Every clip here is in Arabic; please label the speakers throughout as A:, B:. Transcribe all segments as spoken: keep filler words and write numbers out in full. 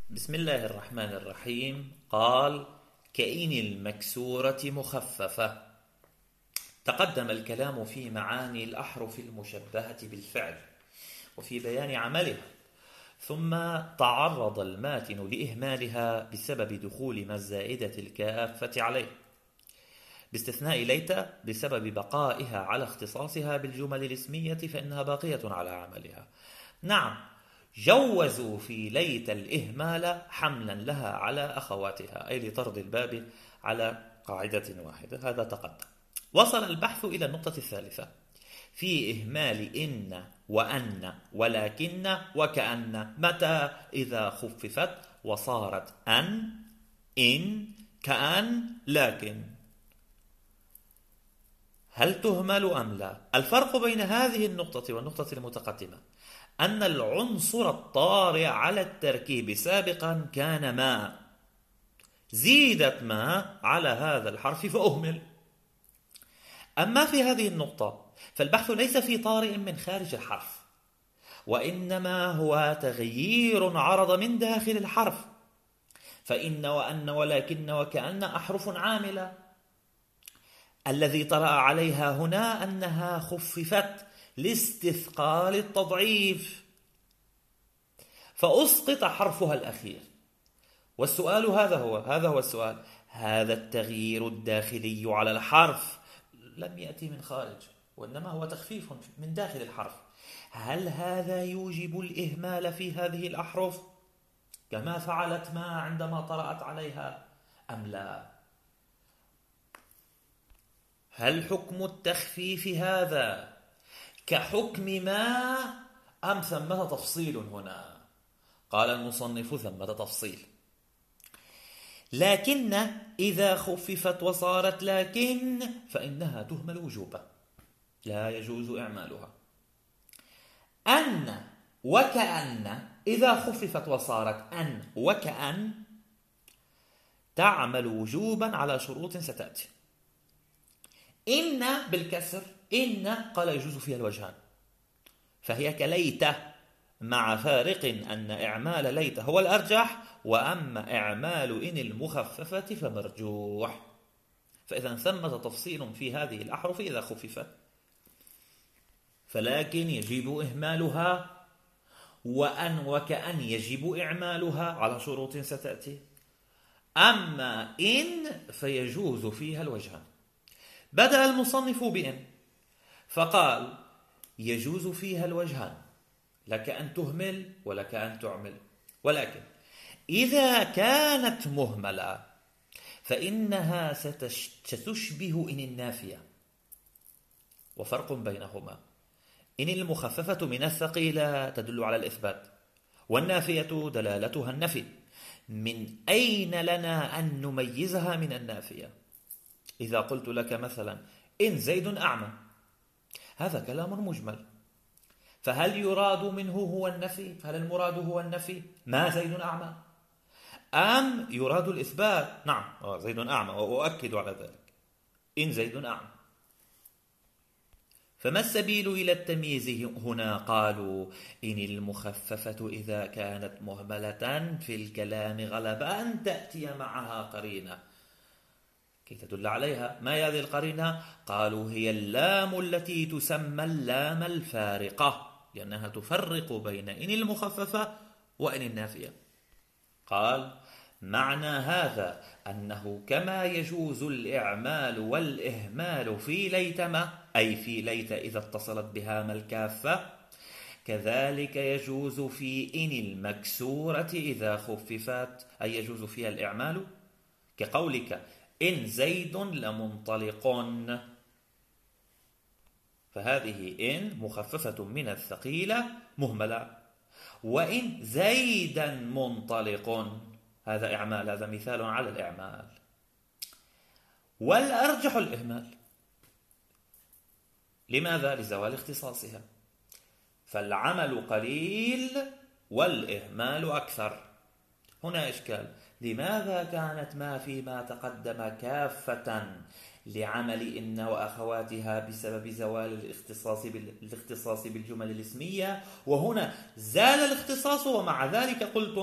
A: بسم الله الرحمن الرحيم. قال: كإن المكسورة مخففة. تقدم الكلام في معاني الأحرف المشبهة بالفعل وفي بيان عملها، ثم تعرض الماتن لإهمالها بسبب دخول ما الزائدة الكافة عليه، باستثناء ليت بسبب بقائها على اختصاصها بالجمل الاسمية فإنها باقية على عملها. نعم، جوزوا في ليت الإهمال حملا لها على أخواتها، أي لطرد الباب على قاعدة واحدة. هذا تقدم. وصل البحث إلى النقطة الثالثة في إهمال إن وأن ولكن وكأن، متى إذا خففت وصارت أن، إن، كأن، لكن. هل تهمل أم لا؟ الفرق بين هذه النقطة والنقطة المتقدمة أن العنصر الطارئ على التركيب سابقا كان ما، زيدت ما على هذا الحرف فأهمل. أما في هذه النقطة فالبحث ليس في طارئ من خارج الحرف، وإنما هو تغيير عرض من داخل الحرف، فإن وأن ولكن وكأن أحرف عاملة. الذي طرأ عليها هنا أنها خففت لاستثقال التضعيف، فأسقط حرفها الأخير. والسؤال هذا هو هذا هو السؤال: هذا التغيير الداخلي على الحرف لم يأتي من خارج، وإنما هو تخفيف من داخل الحرف. هل هذا يوجب الإهمال في هذه الأحرف كما فعلت ما عندما طرأت عليها أم لا؟ هل حكم التخفيف هذا كحكم ما أم ثمة تفصيل هنا؟ قال المصنف: ثمة تفصيل. لكن إذا خففت وصارت لكن فإنها تهمل وجوبا، لا يجوز إعمالها. أن وكأن إذا خففت وصارت أن وكأن تعمل وجوبا على شروط ستأتي. إن بالكسر، إن قال يجوز فيها الوجهان، فهي كليت، مع فارق أن إعمال ليت هو الأرجح، وأما إعمال إن المخففة فمرجوح. فإذا ثمة تفصيل في هذه الأحرف إذا خففت، فلكن يجب إهمالها، وأن وكأن يجب إعمالها على شروط ستأتي. أما إن فيجوز فيها الوجهان. بدأ المصنف بإن فقال: يجوز فيها الوجهان، لك أن تهمل ولك أن تعمل، ولكن إذا كانت مهملة فإنها ستشبه إن النافية، وفرق بينهما. إن المخففة من الثقيلة تدل على الإثبات، والنافية دلالتها النفي. من أين لنا أن نميزها من النافية؟ إذا قلت لك مثلا: إن زيد أعمى، هذا كلام مجمل، فهل يراد منه هو النفي؟ هل المراد هو النفي ما زيد أعمى، أم يراد الإثبات؟ نعم، زيد أعمى، وأؤكد على ذلك، إن زيد أعمى. فما السبيل إلى التمييز هنا؟ قالوا: إن المخففة إذا كانت مهملة في الكلام غلب أن تأتي معها قرينة كي تدل عليها. ما هذه القرينة؟ قالوا: هي اللام التي تسمى اللام الفارقة، لأنها تفرق بين إن المخففة وإن النافية. قال: معنى هذا أنه كما يجوز الإعمال والإهمال في ليتما، أي في ليت إذا اتصلت بها ما الكافة، كذلك يجوز في إن المكسورة إذا خففت، أي يجوز فيها الإعمال، كقولك: إن زيد لمنطلق، فهذه إن مخففة من الثقيلة مهملة. وإن زيدا منطلق، هذا إعمال، هذا مثال على الإعمال. والأرجح الإهمال. لماذا؟ لزوال اختصاصها، فالعمل قليل والإهمال أكثر. هنا إشكال: لماذا كانت ما فيما تقدم كافة لعمل إن وأخواتها بسبب زوال الاختصاص بالاختصاص بالجمل الاسمية، وهنا زال الاختصاص ومع ذلك قلتم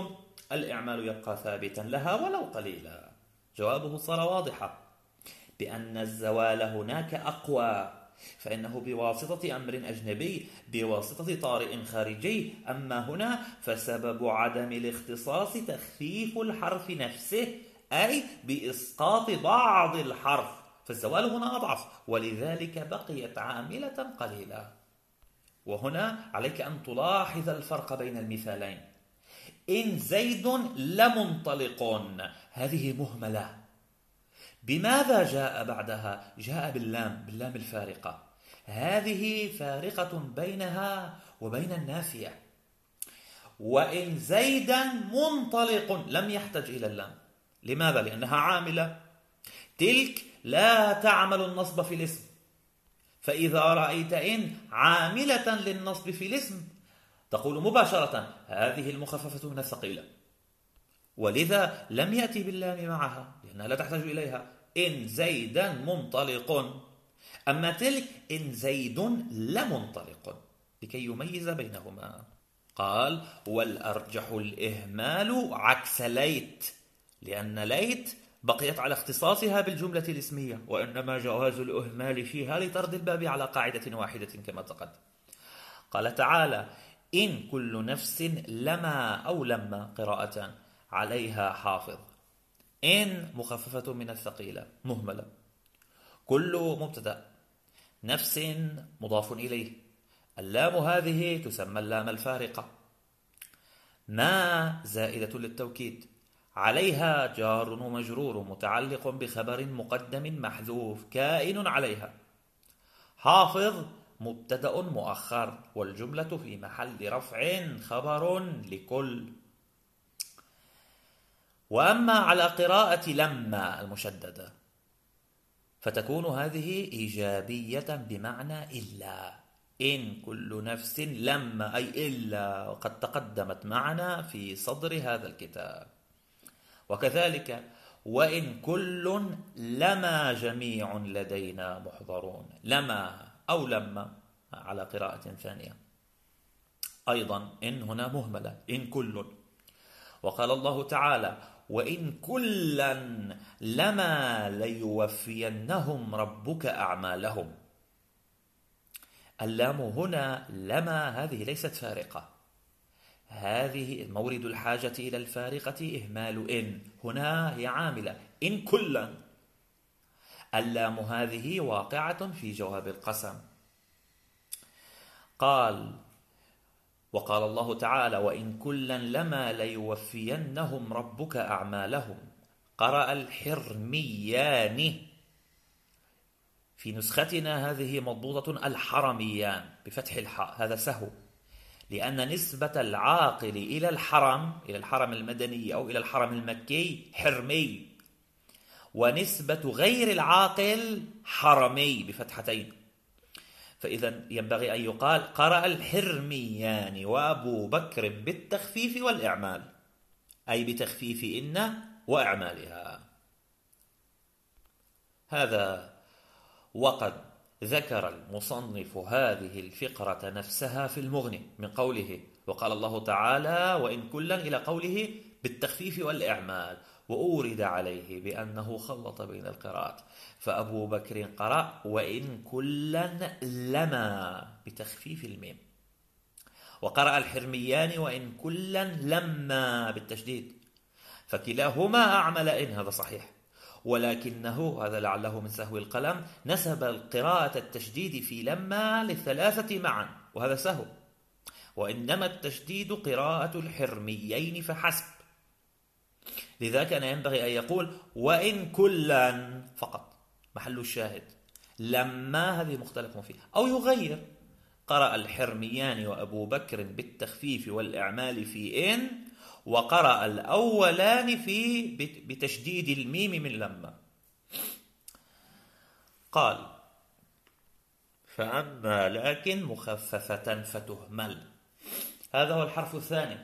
A: الإعمال يبقى ثابتا لها ولو قليلا؟ جوابه صار واضحا، بأن الزوال هناك أقوى، فإنه بواسطة أمر أجنبي، بواسطة طارئ خارجي. أما هنا فسبب عدم الاختصاص تخفيف الحرف نفسه، أي بإسقاط بعض الحرف، فالزوال هنا أضعف، ولذلك بقيت عاملة قليلة. وهنا عليك أن تلاحظ الفرق بين المثالين. إن زيد لمنطلق، هذه مهملة. بماذا جاء بعدها؟ جاء باللام، باللام الفارقة، هذه فارقة بينها وبين النافية. وإن زيدا منطلق لم يحتج إلى اللام. لماذا؟ لأنها عاملة، تلك لا تعمل النصب في الاسم، فإذا رأيت إن عاملة للنصب في الاسم تقول مباشرة هذه المخففة من الثقيلة، ولذا لم يأتي باللام معها لأنها لا تحتاج إليها. إن زيدا منطلق. أما تلك إن زيد لمنطلق، لكي يميز بينهما. قال والأرجح الإهمال عكس ليت، لأن ليت بقيت على اختصاصها بالجملة الاسمية، وإنما جواز الإهمال فيها لطرد الباب على قاعدة واحدة كما تقدم. قال تعالى إن كل نفس لما أو لما قراءة عليها حافظ. إن مخففة من الثقيلة مهملة، كل مبتدأ، نفس مضاف إليه، اللام هذه تسمى اللام الفارقة، ما زائدة للتوكيد، عليها جار ومجرور متعلق بخبر مقدم محذوف كائن عليها، حافظ مبتدأ مؤخر، والجملة في محل رفع خبر لكل. وأما على قراءة لما المشددة فتكون هذه إيجابية بمعنى إلا. إن كل نفس لما أي إلا، وقد تقدمت معنا في صدر هذا الكتاب. وكذلك وإن كل لما جميع لدينا محضرون، لما أو لما على قراءة ثانية. أيضا إن هنا مهملة، إن كل. وقال الله تعالى وإن كلا لما ليوفينهم ربك أعمالهم. اللام هنا لما هذه ليست فارقة، هذه مورد الحاجة إلى الفارقة إهمال إن، هنا هي عاملة. إن كلا، اللام هذه واقعة في جواب القسم. قال وقال الله تعالى وإن كلا لما ليوفينهم ربك أعمالهم. قرأ الحرميان، في نسختنا هذه مضبوطة الحرميان بفتح الحاء، هذا سهو، لأن نسبة العاقل إلى الحرم، إلى الحرم المدني أو إلى الحرم المكي حرمي، ونسبة غير العاقل حرمي بفتحتين. فإذا ينبغي أن يقال قرأ الحرميان وأبو بكر بالتخفيف والإعمال، أي بتخفيف إن وإعمالها. هذا وقد ذكر المصنف هذه الفقرة نفسها في المغني من قوله وقال الله تعالى وإن كلا إلى قوله بالتخفيف والإعمال، وأورد عليه بأنه خلط بين القراءات، فأبو بكر قرأ وإن كلا لما بتخفيف الميم، وقرأ الحرميان وإن كلا لما بالتشديد، فكلاهما أعمل إن، هذا صحيح، ولكنه هذا لعله من سهو القلم نسب القراءة التشديد في لما للثلاثة معا، وهذا سهو، وإنما التشديد قراءة الحرميين فحسب. لذا كان ينبغي أن يقول وإن كلا فقط، محل الشاهد، لما هذه مختلف فيه، أو يغير قرأ الحرميان وأبو بكر بالتخفيف والإعمال في إن، وقرأ الأولان في بتشديد الميم من لما. قال فأما لكن مخففة فتهمل، هذا هو الحرف الثاني.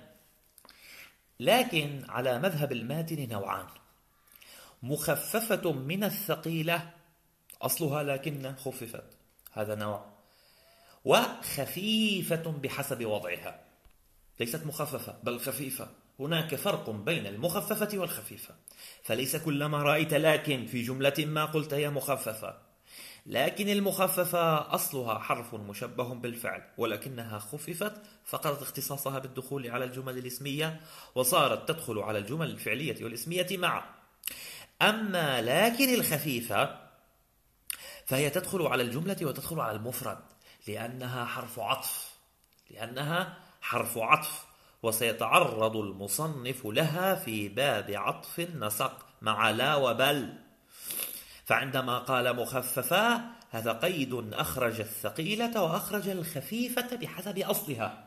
A: لكن على مذهب الماتن نوعان، مخففة من الثقيلة أصلها لكن خففت، هذا نوع، وخفيفة بحسب وضعها، ليست مخففة بل خفيفة، هناك فرق بين المخففة والخفيفة، فليس كلما رأيت لكن في جملة ما قلت هي مخففة. لكن المخففة أصلها حرف مشبه بالفعل، ولكنها خففت فقدت اختصاصها بالدخول على الجمل الاسمية وصارت تدخل على الجمل الفعلية والاسمية معا. أما لكن الخفيفة فهي تدخل على الجملة وتدخل على المفرد لأنها حرف عطف لأنها حرف عطف وسيتعرض المصنف لها في باب عطف النسق مع لا وبل. فعندما قال مخففة هذا قيد أخرج الثقيلة وأخرج الخفيفة بحسب أصلها.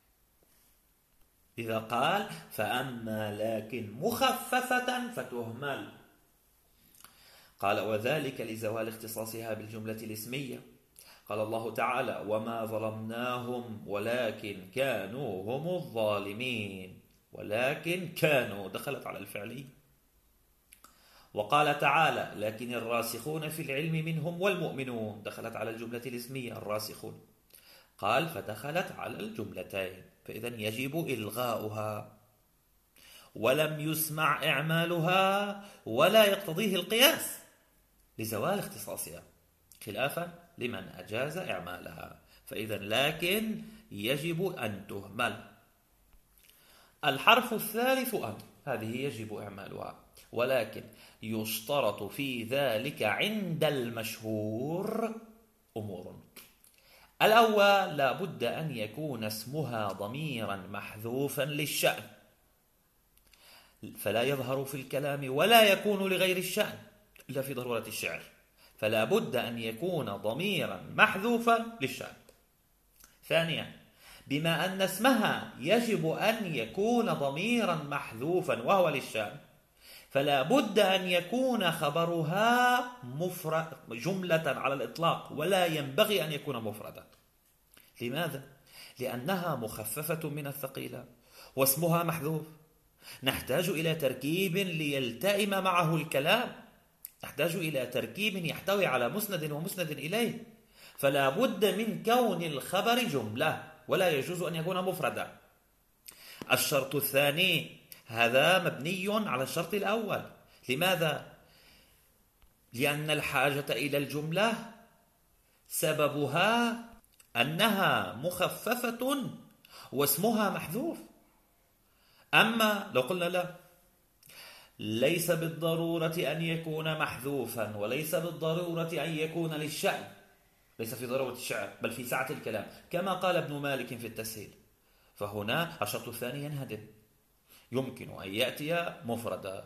A: إذا قال فأما لكن مخففة فتهمل، قال وذلك لزوال اختصاصها بالجملة الاسمية. قال الله تعالى وما ظلمناهم ولكن كانوا هم الظالمين، ولكن كانوا دخلت على الفعلي. وقال تعالى لكن الراسخون في العلم منهم والمؤمنون، دخلت على الجملة الاسمية الراسخون. قال فدخلت على الجملتين، فإذا يجب إلغاؤها ولم يسمع إعمالها ولا يقتضيه القياس لزوال اختصاصها، خلافا لمن أجاز إعمالها. فإذا لكن يجب أن تهمل. الحرف الثالث أن، هذه يجب إعمالها، ولكن يشترط في ذلك عند المشهور أمور. الأول لا بد أن يكون اسمها ضميرا محذوفا للشأن، فلا يظهر في الكلام ولا يكون لغير الشأن إلا في ضرورة الشعر، فلا بد أن يكون ضميرا محذوفا للشأن. ثانيا بما أن اسمها يجب أن يكون ضميرا محذوفا وهو للشأن، فلا بد أن يكون خبرها مفرد جملة على الإطلاق، ولا ينبغي أن يكون مفردا. لماذا؟ لأنها مخففة من الثقيلة واسمها محذوف. نحتاج إلى تركيب ليلتئم معه الكلام، نحتاج إلى تركيب يحتوي على مسند ومسند إليه، فلا بد من كون الخبر جملة ولا يجوز أن يكون مفردا. الشرط الثاني هذا مبني على الشرط الأول. لماذا؟ لأن الحاجة إلى الجملة سببها أنها مخففة واسمها محذوف. أما لو قلنا لا، ليس بالضرورة أن يكون محذوفا وليس بالضرورة أن يكون للشأن، ليس في ضرورة الشعر بل في سعة الكلام كما قال ابن مالك في التسهيل، فهنا الشرط الثاني ينهدم، يمكن أن يأتي مفردا.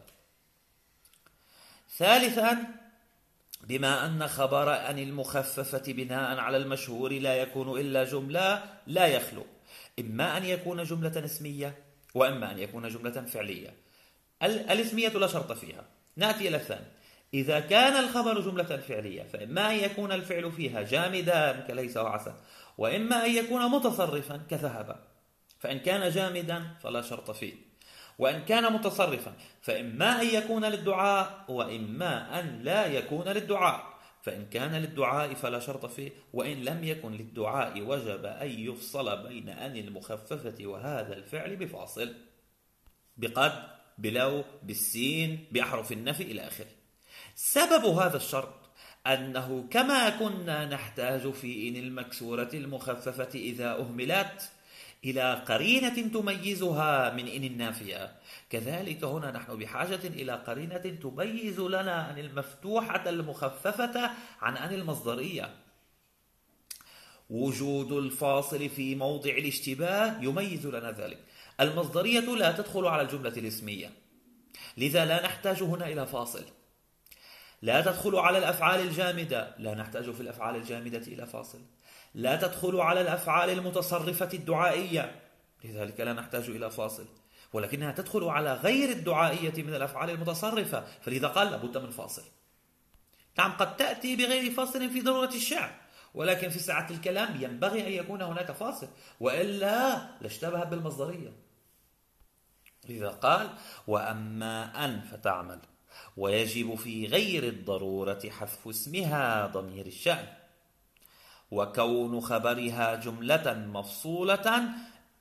A: ثالثا بما أن خبر أن المخففة بناء على المشهور لا يكون إلا جملة، لا يخلو إما أن يكون جملة اسمية وإما أن يكون جملة فعلية. الاسمية لا شرط فيها. نأتي إلى الثاني، إذا كان الخبر جملة فعلية فإما أن يكون الفعل فيها جامدا كليس وعسى، وإما أن يكون متصرفا كذهب. فإن كان جامدا فلا شرط فيه، وإن كان متصرفا فإما أن يكون للدعاء وإما أن لا يكون للدعاء. فإن كان للدعاء فلا شرط فيه، وإن لم يكن للدعاء وجب أن يفصل بين أن المخففة وهذا الفعل بفاصل، بقد، بلو، بالسين، بأحرف النفي إلى آخره. سبب هذا الشرط أنه كما كنا نحتاج في إن المكسورة المخففة إذا أهملت إلى قرينة تميزها من إن النافية، كذلك هنا نحن بحاجة إلى قرينة تميز لنا أن المفتوحة المخففة عن أن المصدرية. وجود الفاصل في موضع الاشتباه يميز لنا ذلك. المصدرية لا تدخل على الجملة الاسمية، لذا لا نحتاج هنا إلى فاصل. لا تدخل على الأفعال الجامدة، لا نحتاج في الأفعال الجامدة إلى فاصل. لا تدخل على الأفعال المتصرفة الدعائية، لذلك لا نحتاج إلى فاصل. ولكنها تدخل على غير الدعائية من الأفعال المتصرفة، فلذا قال لابد من فاصل. نعم قد تأتي بغير فاصل في ضرورة الشعر، ولكن في ساعة الكلام ينبغي أن يكون هناك فاصل، وإلا لاشتبه بالمصدرية. لذا قال وأما أن فتعمل، ويجب في غير الضرورة حذف اسمها ضمير الشأن، وكون خبرها جملة مفصولة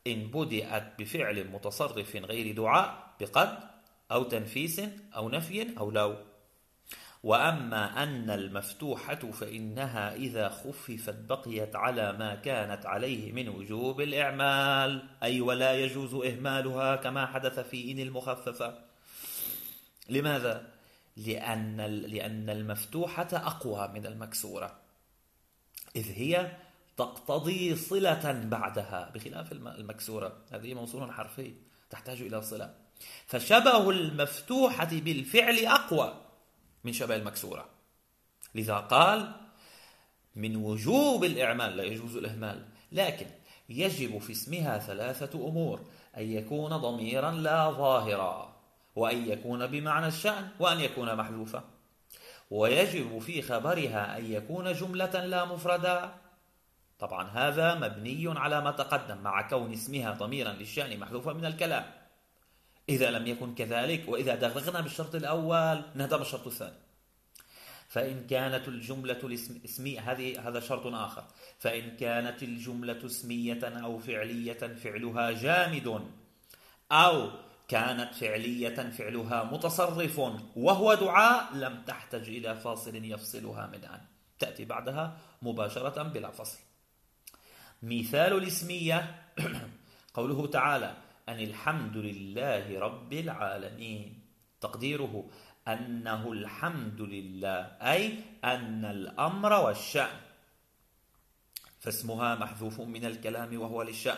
A: إن بدأت بفعل متصرف غير دعاء بقد أو تنفيس أو نفي أو لو. وأما أن المفتوحة فإنها إذا خففت بقيت على ما كانت عليه من وجوب الإعمال، أي ولا يجوز إهمالها كما حدث في إن المخففة. لماذا؟ لأن لأن المفتوحة أقوى من المكسورة، إذ هي تقتضي صلة بعدها بخلاف المكسورة، هذه موصول حرفي تحتاج إلى صلة، فشبه المفتوحة بالفعل أقوى من شبه المكسورة. لذا قال من وجوب الإعمال لا يجوز الإهمال، لكن يجب في اسمها ثلاثة أمور: أن يكون ضميرا لا ظاهرا، وأن يكون بمعنى الشأن، وأن يكون محذوفا. ويجب في خبرها أن يكون جملة لا مفردا. طبعا هذا مبني على ما تقدم مع كون اسمها ضميرا للشأن محذوفا من الكلام. إذا لم يكن كذلك، وإذا دغدغنا بالشرط الأول نهدم الشرط الثاني. فإن كانت الجملة الاسمية، هذه هذا شرط آخر، فإن كانت الجملة اسمية أو فعلية فعلها جامد، أو كانت فعلية فعلها متصرف وهو دعاء، لم تحتج إلى فاصل يفصلها من أن، تأتي بعدها مباشرة بلا فصل. مثال الاسمية قوله تعالى أن الحمد لله رب العالمين، تقديره أنه الحمد لله، أي أن الأمر والشأن، فاسمها محذوف من الكلام وهو للشأن.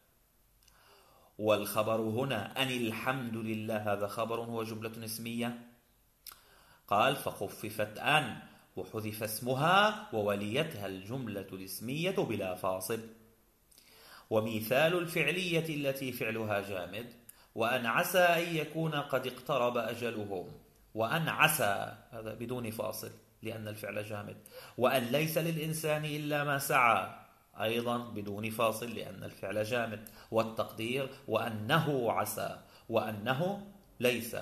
A: والخبر هنا أن الحمد لله، هذا خبر هو جملة اسمية. قال فخففت أن وحذف اسمها ووليتها الجملة الاسمية بلا فاصل. ومثال الفعلية التي فعلها جامد: وأن عسى أن يكون قد اقترب أجلهم، وأن عسى هذا بدون فاصل لأن الفعل جامد. وأن ليس للإنسان إلا ما سعى، أيضا بدون فاصل لأن الفعل جامد. والتقدير وأنه عسى، وأنه ليس.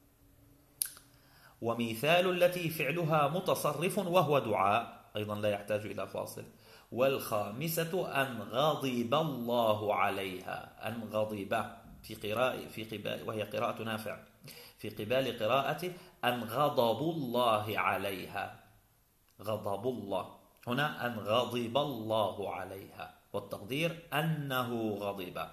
A: ومثال التي فعلها متصرف وهو دعاء، أيضا لا يحتاج إلى فاصل. والخامسة أن غضب الله عليها، أن غضب في قراءة في قبال، وهي قراءة نافع، في قبال قراءة أن غضب الله عليها، غضب الله، هنا أن غضب الله عليها، والتقدير أنه غضب.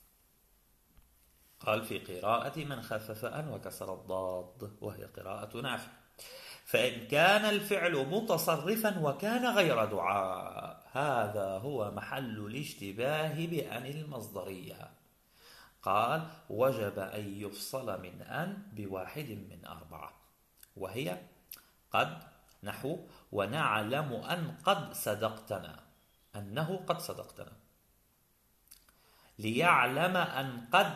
A: قال في قراءة من خفف أن وكسر الضاد، وهي قراءة نافع. فإن كان الفعل متصرفا وكان غير دعاء، هذا هو محل الاشتباه بأن المصدرية. قال وجب أن يفصل من أن بواحد من أربعة، وهي قد، نحو ونعلم أن قد صدقتنا، أنه قد صدقتنا. ليعلم أن قد،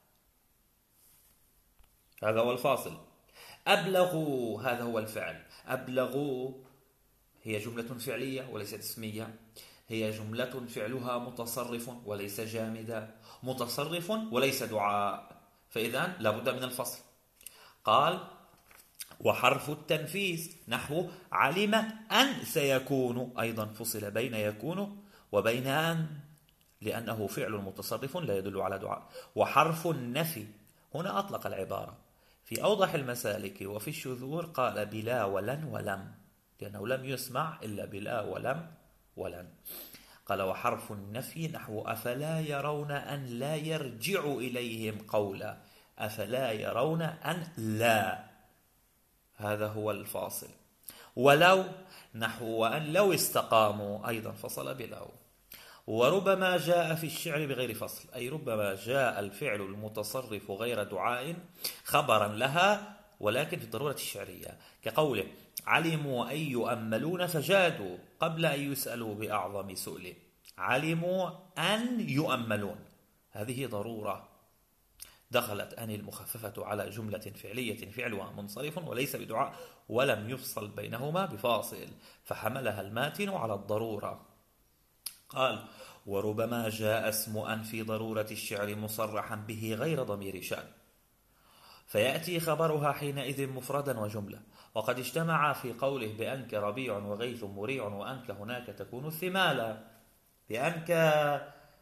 A: هذا هو الفاصل. أبلغوا، هذا هو الفعل. أبلغوا هي جملة فعلية وليست اسمية، هي جملة فعلها متصرف وليس جامدا، متصرف وليس دعاء، فإذا لابد من الفصل. قال وحرف التنفيس نحو علم أن سيكون، أيضا فصل بين يكون وبين أن، لأنه فعل متصرف لا يدل على دعاء. وحرف النفي هنا أطلق العبارة في أوضح المسالك وفي الشذور، قال بلا ولن ولم، لأنه لم يسمع إلا بلا ولم ولن. قال وحرف النفي نحو أفلا يرون أن لا يرجع إليهم قولا، أفلا يرون أن لا، هذا هو الفاصل. ولو نحو وأن لو استقاموا، أيضا فصل بلو. وربما جاء في الشعر بغير فصل، أي ربما جاء الفعل المتصرف غير دعاء خبرا لها ولكن في الضرورة الشعرية، كقوله علموا أن يؤملون فجادوا قبل أن يسألوا بأعظم سؤل. علموا أن يؤملون، هذه ضرورة، دخلت أن المخففة على جملة فعلية فعلها منصرف وليس بدعاء ولم يفصل بينهما بفاصل، فحملها الماتن على الضرورة. قال وربما جاء اسم أن في ضرورة الشعر مصرحا به غير ضمير شأن، فيأتي خبرها حينئذ مفردا وجملة. وقد اجتمع في قوله بأنك ربيع وغيث مريع، وأنك هناك تكون الثمالا. بأنك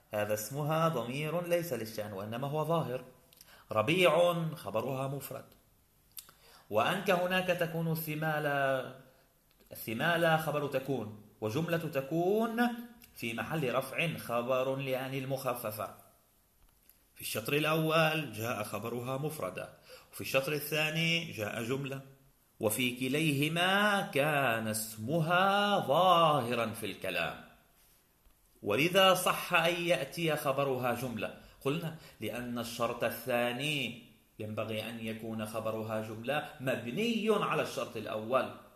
A: هذا اسمها ضمير ليس للشأن وإنما هو ظاهر. ربيع خبرها مفرد. وأنك هناك تكون الثمالة، الثمالة خبر تكون، وجملة تكون في محل رفع خبر لأن المخففة. في الشطر الأول جاء خبرها مفردا، وفي الشطر الثاني جاء جملة، وفي كليهما كان اسمها ظاهرا في الكلام. ولذا صح أن يأتي خبرها جملة. قلنا لأن الشرط الثاني ينبغي أن يكون خبرها جملة مبني على الشرط الأول،